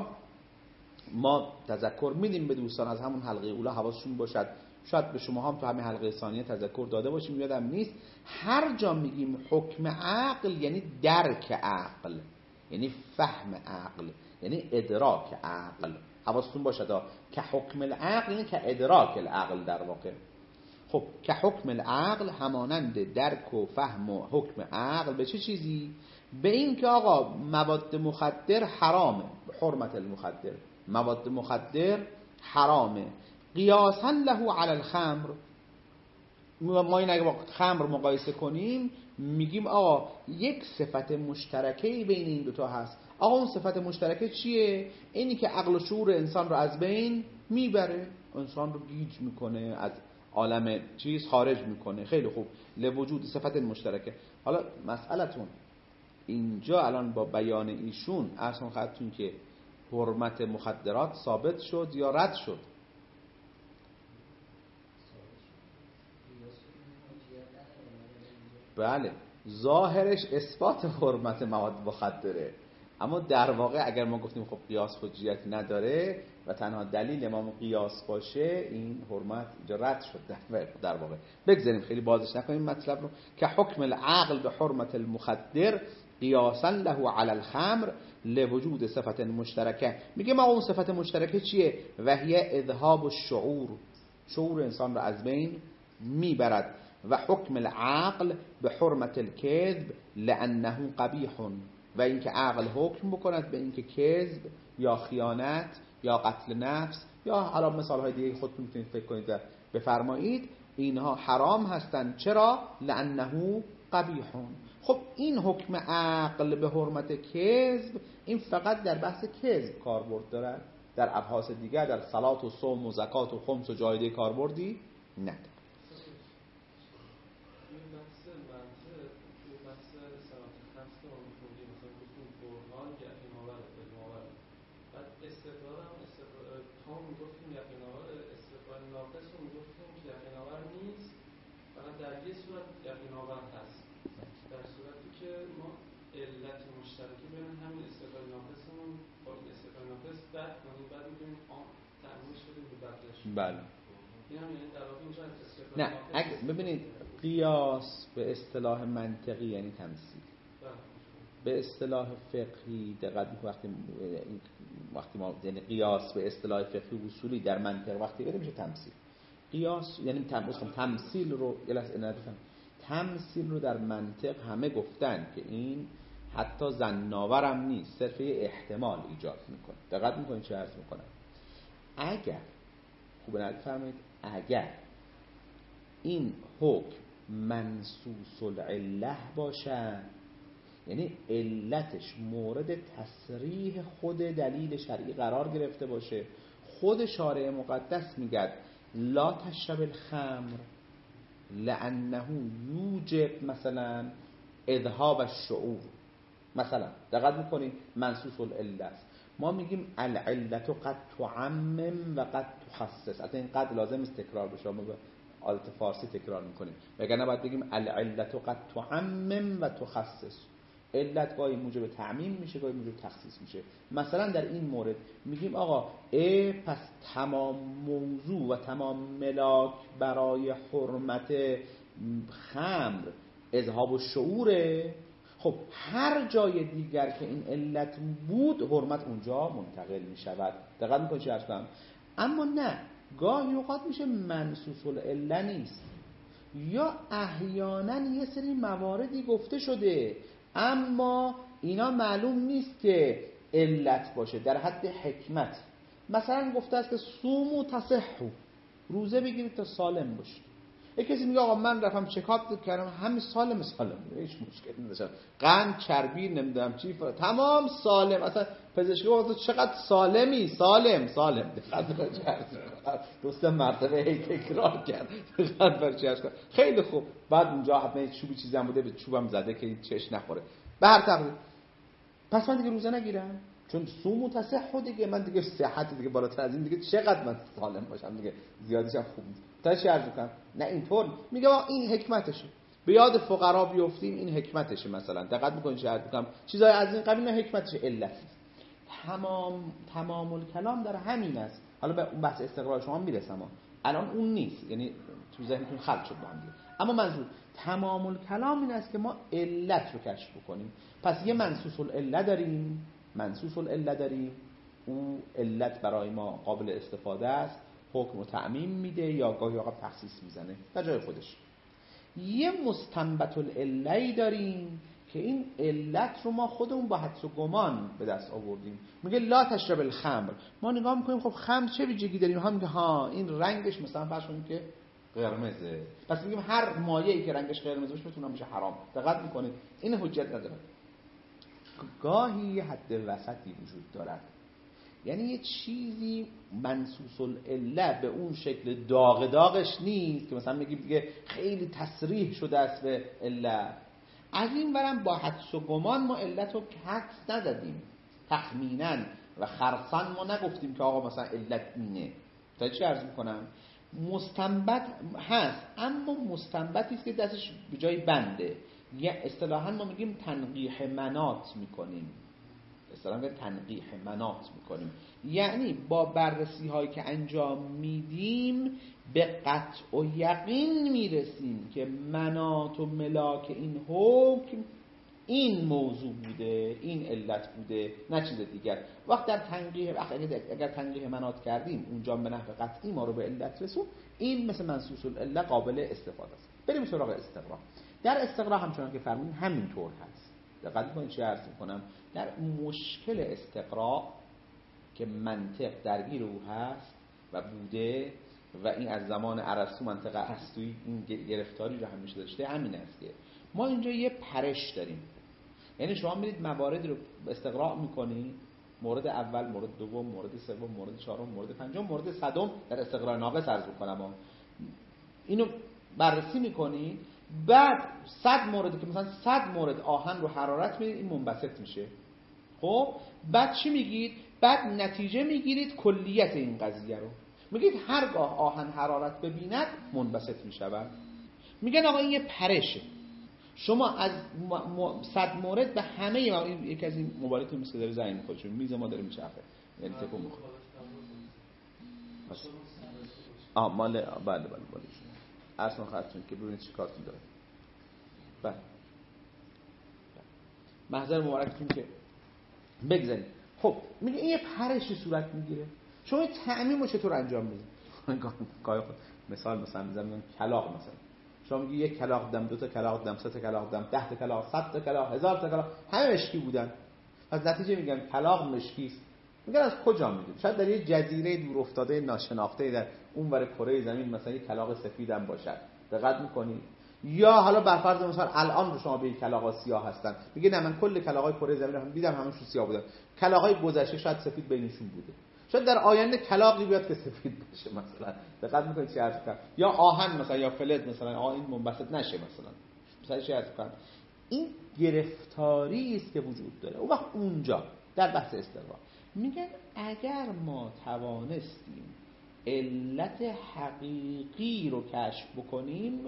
ما تذکر میدیم به دوستان، از همون حلقه اولا حواسشون باشد، شاید به شما هم تو همین حلقه ثانیه تذکر داده باشیم، یادم نیست. هر جا میگیم حکم عقل یعنی درک عقل، یعنی فهم عقل، یعنی ادراک عقل. حواستون باشد که حکم العقل یعنی که ادراک العقل در واقع. خب که حکم العقل همانند درک و فهم و حکم عقل به چه چیزی؟ به این که آقا مواد مخدر حرامه، حرمت المخدر، مواد مخدر حرامه، قیاسا له علی الخمر، ما این اگه با خمر مقایسه کنیم میگیم آقا یک صفت مشترکه‌ای بین این دوتا هست. آقا اون صفت مشترکه چیه؟ اینی که عقل و شعور انسان رو از بین میبره، انسان رو گیج میکنه، از عالم چیز خارج میکنه. خیلی خوب، لوجود صفت مشترکه. حالا مسئلتون اینجا الان با بیان ایشون اصلا خدتون که حرمت مخدرات ثابت شد یا رد شد؟ بله، ظاهرش اثبات حرمت مواد مخدره، اما در واقع اگر ما گفتیم خب قیاس حجیت نداره و تنها دلیل امام قیاس باشه، این حرمت اینجا رد شد در واقع. بگذاریم خیلی بازش نکنیم مطلب رو. که حکم العقل به حرمت المخدر قیاسا له علی الخمر لوجود صفت مشترکه. میگه ما اون صفت مشترکه چیه؟ وهیه اذهاب الشعور، شعور انسان رو از بین میبرد. و حکم العقل به حرمت الکذب لانه قبیح، و اینکه عقل حکم بکند به اینکه کذب یا خیانت یا قتل نفس یا حالا مثال های دیگه خودتون میتونید فکر کنید و بفرمایید اینها حرام هستند. چرا؟ لانه قبیح. خب این حکم عقل به حرمت کذب این فقط در بحث کذب کاربرد داره، در ابحاث دیگر در صلات و صوم و زکات و خمس و جایده کاربردی نداره. بله. نه ببینید، قیاس به اصطلاح منطقی یعنی تمثیل. به اصطلاح فقهی دقت وقتی ما یعنی قیاس به اصطلاح فقهی اصولی در منطق وقتی بره میشه تمثیل. قیاس یعنی تمثیل رو تمثیل رو در منطق همه گفتن که این حتی زناورم نیست، صرف یه احتمال ایجاد میکنه. دقت میکنید چه عرض میکنم؟ اگر خوب نفهمید، اگر این حکم منصوص العله باشه، یعنی علتش مورد تصریح خود دلیل شرعی قرار گرفته باشه، خود شارع مقدس میگه لا تشرب الخمر لانه یوجب مثلا اذهاب الشعور، مثلا دقت میکنید منصوص العله است. ما میگیم العلت قد تعمم و قد تخصص. اصلا این قد لازم است تکرار بشه، ما به عادت فارسی تکرار میکنیم، وگرنه باید بگیم العلت قد تعمم و تخصص. علت گاهی موجب تعمیم میشه، گاهی موجب تخصیص میشه. مثلا در این مورد میگیم آقا پس تمام موضوع و تمام ملاک برای حرمت خمر اذهاب الشعوره. خب هر جای دیگر که این علت بود حرمت اونجا منتقل می شود. دقیق میکنی چی عرض کنم؟ اما نه، گاهی اوقات میشه منصوص العله نیست، یا احیانا یه سری مواردی گفته شده اما اینا معلوم نیست که علت باشه، در حد حکمت. مثلا گفته است که صوموا تصحوا، روزه بگیرید تا سالم باشید. یک کسی میگه آقا من رفتم چکاپ کردم همین سالم هیچ مشکلی نداشت، قند چربی نمیدونم چی تمام سالم. اصلا پزشکی گفت چقدر سالمی، سالم دوست مرتبه هی تکرار کرد خیلی خوب. بعد اونجا حتما چوبی چیزی هم بوده، به چوبم زده که چش نخوره. به هر تقدیر پس من دیگه روزه نگیرم، چون صوم تصحح دیگه، من دیگه صحت دیگه بالاتر از این دیگه چقدر من سالم باشم دیگه، زیادیش هم خوب نیست. تاش عرض کنم نه اینطور میگه این حکمتشه. به یاد فقرا بیافتیم این حکمتشه. مثلا دقت میکنید چه عرض میکنم، چیزای از این قبیل نه حکمتشه، علت. تمام الکلام در همین است. حالا به اون بحث استقرار شما میرسم، الان اون نیست، یعنی تو ذهنتون خلق شد با هم دیگه. اما منظور تمام الکلام این است که ما علت رو کشف بکنیم. پس یه منصوص العله داریم، او علت برای ما قابل استفاده است، حکم و تعمیم میده یا گاهی اوقات تخصیص میزنه در جای خودش. یه مستنبط العله داریم که این علت رو ما خودمون با حدس و گمان به دست آوردیم. میگه لا تشرب الخمر، ما نگاه میکنیم خب خمر چه ویژگی داریم، هم میگه ها این رنگش مثلا فرض کنیم که قرمزه، پس میگیم هر مایعی که رنگش قرمز باشه بتونه میشه حرام. دقت میکنید این حجت نداره. گاهی حد وسطی وجود دارد، یعنی یه چیزی منصوص العله به اون شکل داغش نیست که مثلا میگیم دیگه خیلی تصریح شده است به علت. از این برم با حدس و گمان ما علت رو حدس ندادیم، تخمیناً و خرسان ما نگفتیم که آقا مثلا علت اینه. تا چی عرض میکنم؟ مستنبط هست، اما مستنبطی است که دستش به جای بنده. یا اصطلاحاً ما میگیم تنقیح مناط میکنیم، اصطلاحاً تنقیح مناط میکنیم، یعنی با بررسی هایی که انجام میدیم به قطع و یقین میرسیم که مناط و ملاک این حکم این موضوع بوده، این علت بوده، نه چیز دیگر. وقت در تنقیح، اگر تنقیح مناط کردیم اونجا به نحو قطعی ما رو به علت رسون، این مثل منصوص العله قابل استفاده است. بریم سراغ استقرا. در استقرا همچنان که فرمودین همینطور هست. دقت کنید چه عرض می‌کنم. در مشکل استقرا که منطق درگیر او هست و بوده و این از زمان ارسطو منطق ارسطویی این گرفتاری رو همیشه داشته، همین است که ما اینجا یه پرش داریم. یعنی شما میرید مواردی رو استقراء میکنید، مورد اول، مورد دوم، مورد سوم، مورد چهارم، مورد پنجم، مورد صدم در استقراء ناقص عرض میکنم، اینو بررسی میکنید. بعد 100 مورد که مثلا 100 مورد آهن رو حرارت میدید، این منبسط میشه. خب بعد چی میگید؟ بعد نتیجه میگیرید کلیت این قضیه رو میگید هرگاه آهن حرارت ببیند منبسط میشود. میگن آقا این یه پرشه، شما از 100 مورد به همه یکی از این موبایلت مثل که داره زنگ می‌خوره، چون میز ما داره میچرخه، یعنی تکون می‌خوره. مال بله اصلا خاطرتون که ببینید چی کارتون داره. بله محضر مبارکتون که بگذارید. خب میگه این یه پرشی صورت میگیره، شما این تعمیم رو چطور انجام میدید؟ گاهی خود مثال مثلا میزنم کلاغ، مثلا شما میگی یک کلاغ دم، دو تا کلاغ دم، سه تا کلاغ دم، 10 تا کلاغ، 100 تا کلاغ، 1000 تا کلاغ، همه مشکی بودن. از نتیجه میگن کلاغ مشکی است. میگن از کجا میدونید؟ شاید در یه جزیره دور افتاده ناشناخته در اونور کره زمین مثلا یک کلاغ سفید هم باشد. دقت میکنید؟ یا حالا بر فرض مثال الان رو شما به یک کلاغ سیاه هستن، میگه نه من کل کلاغای کره زمین رو دیدم همشون سیاه بودن، کلاغای گذشته شاید سفید بینشون بوده، شاید در آینده کلاغی بیاد که سفید باشه مثلا. دقت میکنید چی عرض کنم؟ یا آهن مثلا یا فلز مثلا این منبسط نشه مثلا چی عرض کنم؟ این گرفتاری است که وجود داره. اون وقت اونجا در بحث استقرا میگن اگر ما توانستیم علت حقیقی رو کشف بکنیم،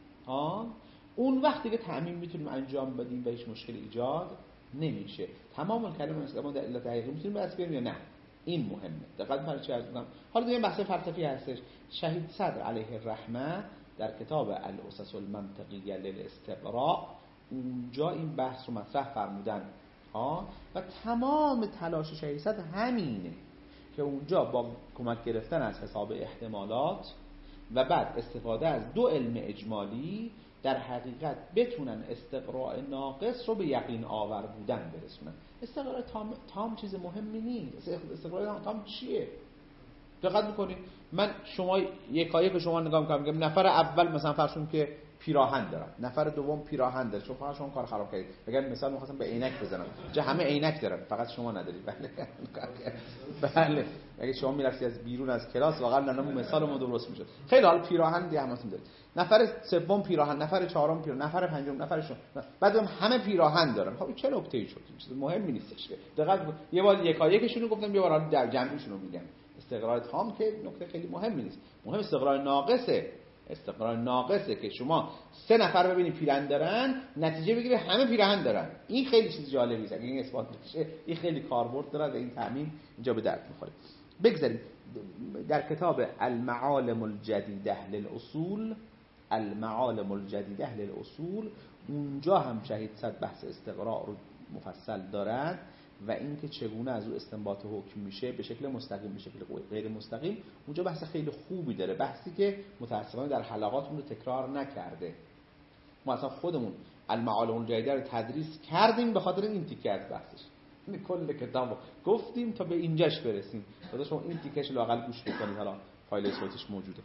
اون وقتی که تعمیم میتونیم انجام بدیم و هیچ مشکل ایجاد نمیشه. تمام کلمه استقامت در علت حقیقی میتونیم بس بیاریم یا نه، این مهمه. دقت کنید چه عرض می‌کنم. حالا دیگه بحث فلسفی هستش. شهید صدر علیه الرحمه در کتاب الاسس المنطقیه للاستقراء اونجا این بحث رو مطرح فرمودن و تمام تلاش شهید صدر همینه که اونجا با کمک گرفتن از حساب احتمالات و بعد استفاده از دو علم اجمالی در حقیقت بتونن استقراء ناقص رو به یقین آور بودن برسونن. استقراء تام چیز مهمی نیست. استقراء تام چیه؟ دقت میکنید من شما یکایک شما نگاه میکنم میگم نفر اول مثلا فرض کنید که پیراهن دارن، نفر دوم پیراهن داره، شما کار خراب کردید. بگم مثلا می‌خواستم به عینک بزنم، جا همه عینک دارن فقط شما ندارید. بله اگه شما میرفتی از بیرون از کلاس واقعا نمون مثال ما درست میشد. خیلی حال پیراهن دیگه همتون دارید، نفر سوم پیراهن، نفر چهارم پیراهن، نفر پنجم نفرشون، بعدم همه پیراهن دارن. خب چه نکته‌ای شد؟ چیز مهمی نیستش که دقت یه بار یکایکشون رو گفتم، یه بار در جمعیشون رو میگم. استقرار تام که نکته خیلی مهمی نیست، مهم استقرار ناقصه. استقرار ناقصه که شما 3 نفر ببینید پیراهن دارن، نتیجه بگیره همه پیراهن دارن. این خیلی چیز جالبی است. اگه این اثبات بشه این خیلی کاربرد داره و این تعمیم اینجا به درد میخوره. بگذاریم در کتاب المعالم الجدیده للاصول، المعالم الجدیده للاصول، اونجا هم شهید صدر بحث استقراء رو مفصل دارد و اینکه چگونه از او استنباط حکم میشه به شکل مستقیم، به شکل غیر مستقیم. اونجا بحث خیلی خوبی داره، بحثی که متأسفانه در حلقاتمون رو تکرار نکرده. ما اصلا خودمون المعالم الجدیده رو تدریس کردیم به خاطر این تیکه از بحثش. کل کتابو گفتیم تا به اینجاش برسیم. بعد شما این تیکه‌اش لااقل گوش بکنید، حالا فایل صوتیش موجوده.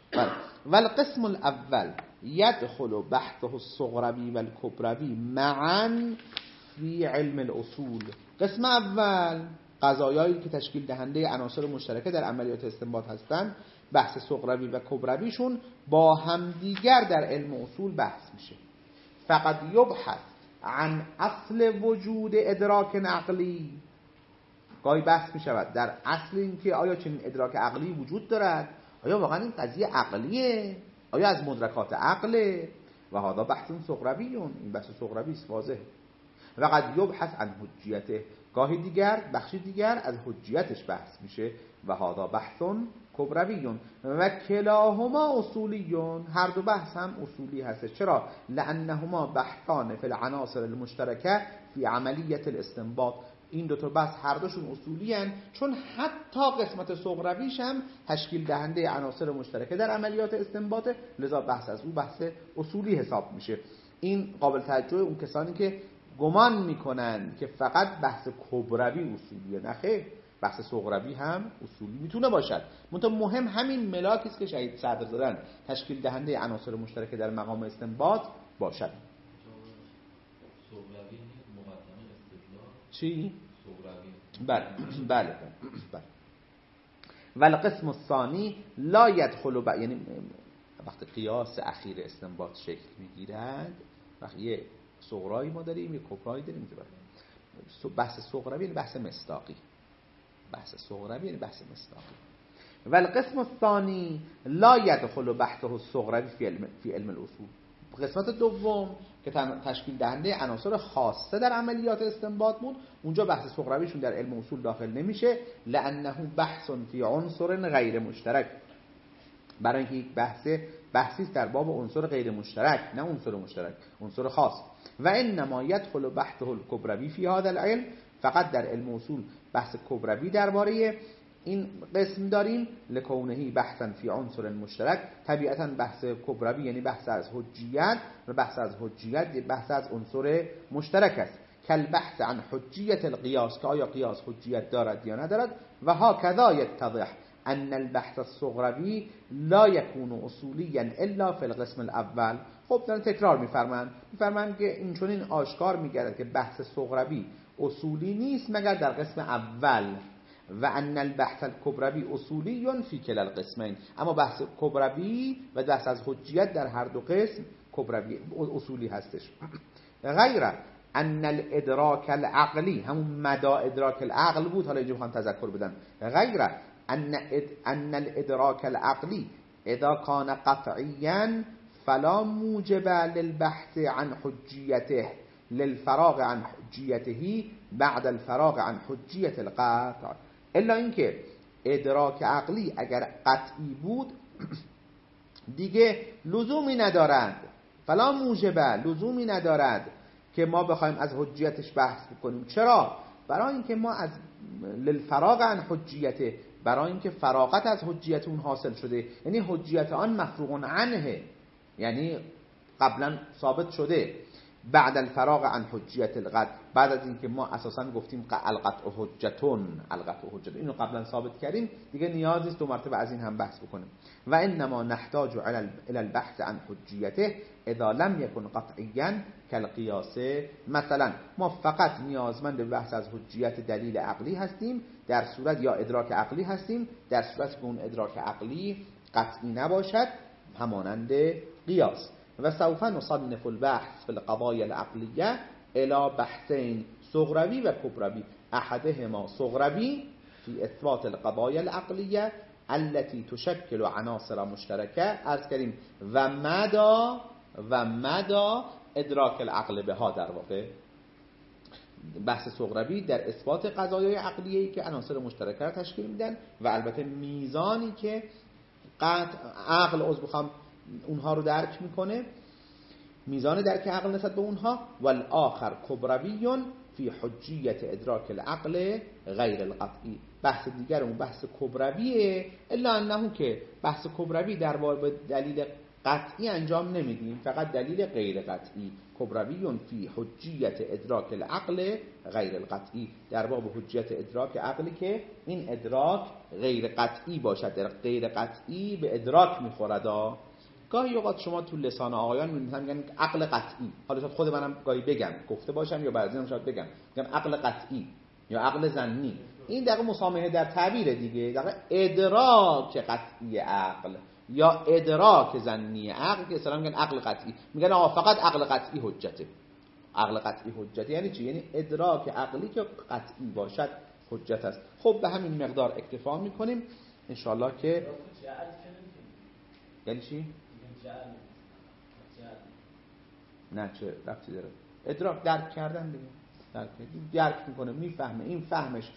و القسم الاول يدخل بحثه الصغروی و الکبروی معا فی علم الاصول. قسم اول قضایایی که تشکیل دهنده عناصر مشترکه در عملیات استنباط هستند، بحث صغروی و کبرویشون با همدیگر در علم اصول بحث میشه. فقط یبحث عن اصل وجود ادراک عقلی، گاهی بحث می شود در اصل این که آیا چنین ادراک عقلی وجود دارد، آیا واقعا این قضیه عقلیه، آیا از مدرکات عقله، و هذا بحث صغرویون، این بحث صغروی است واضح. و قد یبحث عن حجیته، گاهی دیگر بخشی دیگر از حجیتش بحث میشه، و هذا بحث کبرویون. و کلاهما اصولیون، هر دو بحث هم اصولی هست. چرا؟ لانهما بحثان فی العناصر المشترکه فی عملیت الاستنباط. این دو تا بحث هر دوشون اصولی هستند، چون حتی قسمت صغرویش هم تشکیل دهنده عناصر مشترکه در عملیات استنباط، لذا بحث از او بحث اصولی حساب میشه. این قابل توجه اون کسانی که گمان میکنن که فقط بحث کبروی اصولیه. نه خیر، بحث صغروی هم اصولی میتونه باشد. منتها مهم همین ملاکی است که شهید صدر دارن، تشکیل دهنده عناصر مشترکه در مقام استنباط باشد. چی؟ بله بله بله. و القسم الثانی لا يدخل یعنی وقتی قیاس اخیر استنباط شکل میگیرد، وقتی یه صغرایی ما داریم، یه کبرایی داریم که بحث صغروی یعنی بحث مصداقی، بحث صغروی یعنی بحث مصداقی. و القسم الثانی لا يدخل بحثه الصغروی فی علم الاصول. قسمت دوم که تشکیل دهنده عناصر خاصه در عملیات استنباط بود، اونجا بحث صغرویشون در علم اصول داخل نمیشه، لانه بحث فی عنصر غیر مشترک، برای اینکه یک بحثی در باب عنصر غیر مشترک، نه عنصر مشترک، عنصر خاص. و انما يدخل بحثه الکبروی فی هذا العلم، فقط در علم اصول بحث کبروی درباره این قسم داریم، لکونه بحثا فی عنصر مشترک. طبیعتا بحث کبروی یعنی بحث از حجیت، و بحث از حجیت بحث از عنصر مشترک است. کل بحث عن حجیت القیاس، که آیا قیاس حجیت دارد یا ندارد. و هكذا يتضح ان البحث الصغروی لا يكون اصوليا الا في القسم الاول. خب دارن تکرار میفرمایند که این چنین آشکار میگردد که بحث صغروی اصولی نیست مگر در قسم اول، و ان البحث الکبروی اصولی فی کلا القسمین. اما بحث کبروی و بحث از حجیت در هر دو قسم کبروی اصولی هستش. غیر ان الادراک العقلی، همون مدا ادراک العقل بود، حالا اینجا میخوام تذکر بدم. غیر ان الادراک العقلی اذا کان قطعیا فلا موجب للبحث عن حجیته للفراغ عن حجیته بعد الفراغ عن حجیت القطع. الا اینکه ادراک عقلی اگر قطعی بود دیگه لزومی ندارد، فلا موجب، لزومی ندارد که ما بخوایم از حجیتش بحث بکنیم. چرا؟ برای اینکه ما از للفراغ عن حجیته، برای اینکه فراغت از حجیت اون حاصل شده، یعنی حجیت آن مفروغ عنه، یعنی قبلا ثابت شده. بعد الفراغ عن حجیت القطع، بعد از اینکه ما اساسا گفتیم القطع حجتون، القطع حجت، اینو قبلا ثابت کردیم، دیگه نیاز نیست دو مرتبه از این هم بحث بکنیم. و انما نحتاج الى البحث عن حجیته اذا لم يكن قطعيا كالقياس. مثلا ما فقط نیازمند به بحث از حجیت دلیل عقلی هستیم در صورت، یا ادراک عقلی هستیم در صورت که اون ادراک عقلی قطعی نباشد، همانند قیاس. و سوف نصنف البحث في القضايا العقلية الى بحثين صغروي و کبروی. احدهما صغروي في اثبات القضايا العقلية التي تشكل عناصر مشتركة، عرض کردیم و مدى ادراک العقل بها، در واقع بحث صغروی در اثبات قضایای عقلیه‌ای که عناصر مشترکه را تشکیل میدن، و البته میزانی که عقل بخوام اونها رو درک میکنه، میزان درک عقل نسبت به اونها. والآخر کبروی فی حجیت ادراک العقل غیر القطعی. بحث دیگر اون بحث کبرویه، الا انه که بحث کبروی در باب دلیل قطعی انجام نمیدیم، فقط دلیل غیر قطعی. کبروی فی حجیت ادراک العقل غیر القطعی، در باب حجیت ادراک عقلی که این ادراک غیر قطعی باشد. در غیر قطعی به ادراک میخورد. گاهی اوقات شما تو لسان آقایان میگن عقل قطعی، حالا شاید خود منم گاهی بگم، گفته باشم یا بعضی هم شاید بگم عقل قطعی یا عقل ظنی. این دقیقه مسامحه در تعبیر دیگه، دقیقه ادراک قطعی عقل یا ادراک ظنی عقل که اصلا میگن عقل قطعی، میگن آقا فقط عقل قطعی حجته. عقل قطعی حجته یعنی چی؟ یعنی ادراک عقلی که قطعی باشد حجت است. خب به همین مقدار اکتفا میکنیم ان شاء الله که یعنی چی؟ نه چه ربطی داره؟ ادراک درک کردن دیگه، درک میکنه، میفهمه. این فهمش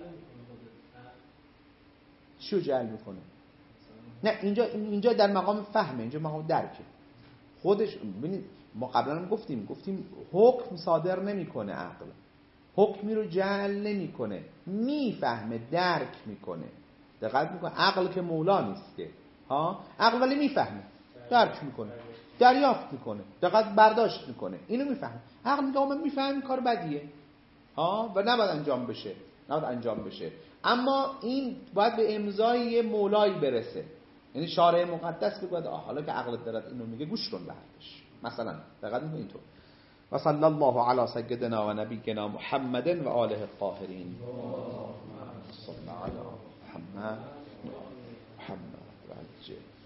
چیو جعل میکنه؟ نه اینجا در مقام فهمه، اینجا مقام درکه. خودش ببینید ما قبلا هم گفتیم حکم صادر نمیکنه، عقل حکمی رو جعل نمیکنه، میفهمه، درک میکنه. دقت میکنه عقل که مولا نیست که عقل ولی میفهمه، درک میکنه، دریافت میکنه، دقت برداشت میکنه، اینو میفهمه. عقل میگه من میفهمم کار بدیه و نباید انجام بشه، اما این باید به امضای یه مولایی برسه. یعنی شارع مقدس بگه حالا که عقلت دارد اینو میگه گوش کن به حرفش، مثلا دقت میکنه اینطور. و صلی الله علی سیدنا و نبینا محمد و آله الطاهرین. صلی علی محمد و عجل